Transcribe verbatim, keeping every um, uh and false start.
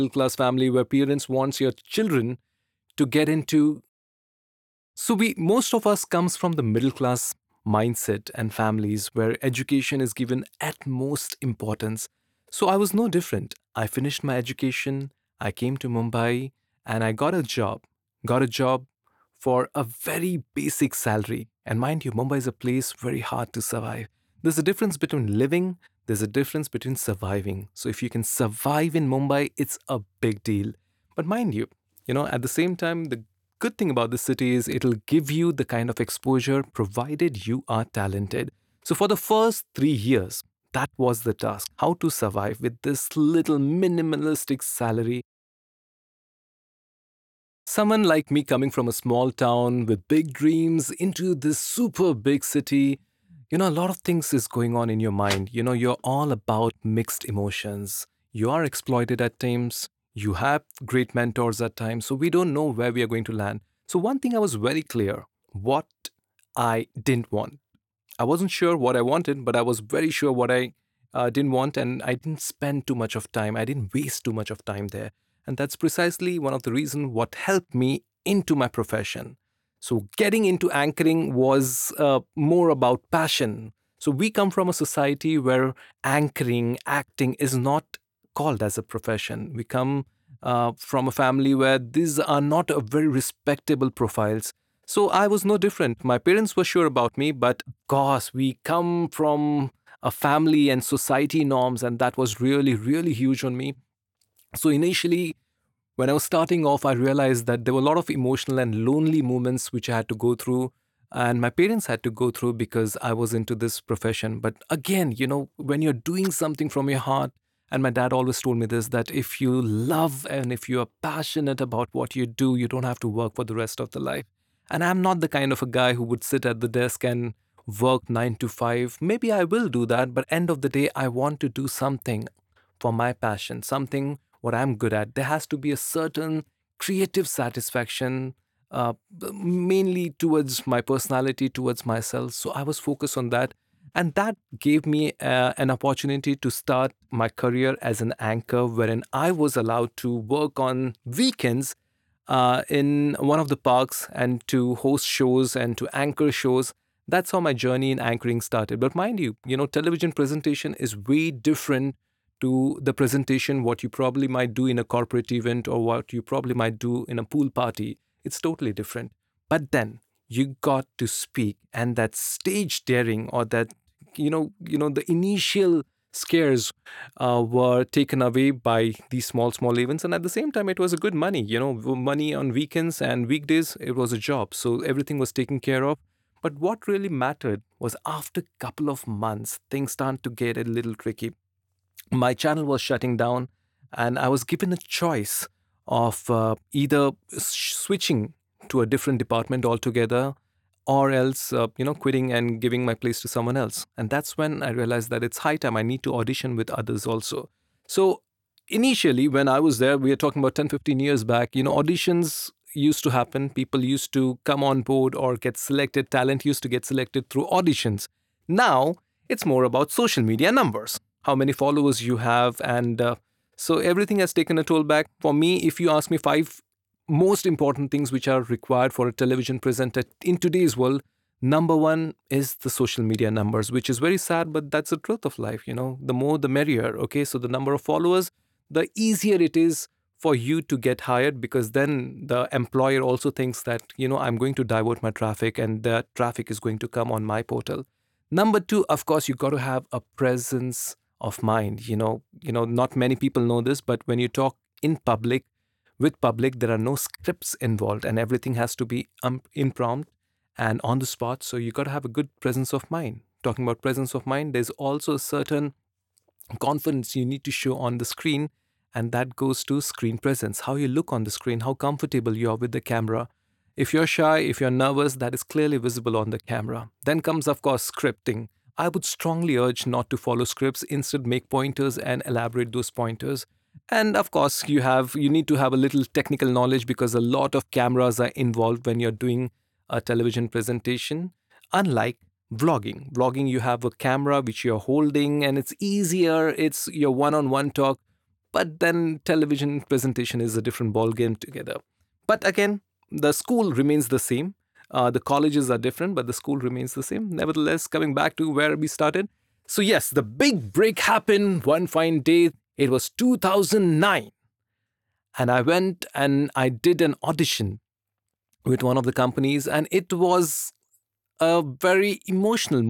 middle class family where parents wants your children to get into. So we most of us comes from the middle class mindset and families where education is given at most importance. So I was no different. I finished my education, I came to Mumbai and I got a job. Got a job for a very basic salary. And mind you, Mumbai is a place very hard to survive. There's a difference between living, there's a difference between surviving. So if you can survive in Mumbai, it's a big deal. But mind you, you know, at the same time, the good thing about this city is it'll give you the kind of exposure provided you are talented. So for the first three years, that was the task, how to survive with this little minimalistic salary. Someone like me coming from a small town with big dreams into this super big city, you know, a lot of things is going on in your mind. You know, you're all about mixed emotions. You are exploited at times. You have great mentors at times. So we don't know where we are going to land. So one thing I was very clear what I didn't want. I wasn't sure what I wanted, but I was very sure what I uh, didn't want. And I didn't spend too much of time. I didn't waste too much of time there. And that's precisely one of the reasons what helped me into my profession. So getting into anchoring was uh, more about passion. So we come from a society where anchoring, acting is not called as a profession. We come uh, from a family where these are not a very respectable profiles. So I was no different. My parents were sure about me, but of course, we come from a family and society norms, and that was really, really huge on me. So initially, when I was starting off, I realized that there were a lot of emotional and lonely moments which I had to go through, and my parents had to go through because I was into this profession. But again, you know, when you're doing something from your heart, and my dad always told me this that if you love and if you are passionate about what you do, you don't have to work for the rest of the life. And I'm not the kind of a guy who would sit at the desk and work nine to five. Maybe I will do that, but end of the day, I want to do something for my passion, something what I'm good at. There has to be a certain creative satisfaction, uh, mainly towards my personality, towards myself. So I was focused on that. And that gave me uh, an opportunity to start my career as an anchor, wherein I was allowed to work on weekends uh, in one of the parks and to host shows and to anchor shows. That's how my journey in anchoring started. But mind you, you know, television presentation is way different to the presentation what you probably might do in a corporate event or what you probably might do in a pool party. It's totally different. But then you got to speak, and that stage daring or that you know you know the initial scares uh, were taken away by these small small events, and at the same time it was a good money, you know money on weekends and weekdays. It was a job, so everything was taken care of. But what really mattered was after a couple of months things started to get a little tricky. My channel was shutting down, and I was given a choice of uh, either s- switching to a different department altogether, or else uh, you know quitting and giving my place to someone else. And that's when I realized that it's high time I need to audition with others also. So initially when I was there, we are talking about ten, fifteen years back, you know auditions used to happen. People used to come on board or get selected. Talent used to get selected through auditions. Now it's more about social media numbers, how many followers you have, and uh, so everything has taken a toll back. For me, if you ask me five most important things which are required for a television presenter in today's world, number one is the social media numbers, which is very sad, but that's the truth of life. You know, the more the merrier. Okay, so the number of followers, the easier it is for you to get hired, because then the employer also thinks that, you know, I'm going to divert my traffic and that traffic is going to come on my portal. Number two, of course, you got to have a presence of mind. You know, you know, not many people know this, but when you talk in public, with public, there are no scripts involved, and everything has to be um, impromptu and on the spot. So you got to have a good presence of mind. Talking about presence of mind, there's also a certain confidence you need to show on the screen, and that goes to screen presence, how you look on the screen, how comfortable you are with the camera. If you're shy, if you're nervous, that is clearly visible on the camera. Then comes, of course, scripting. I would strongly urge not to follow scripts, instead make pointers and elaborate those pointers. And of course, you have you need to have a little technical knowledge, because a lot of cameras are involved when you're doing a television presentation. Unlike vlogging, vlogging you have a camera which you're holding and it's easier. It's your one-on-one talk. But then television presentation is a different ball game together. But again, the school remains the same. Uh, the colleges are different, but the school remains the same. Nevertheless, coming back to where we started. So yes, the big break happened one fine day. It was two thousand nine. And I went and I did an audition with one of the companies, and it was a very emotional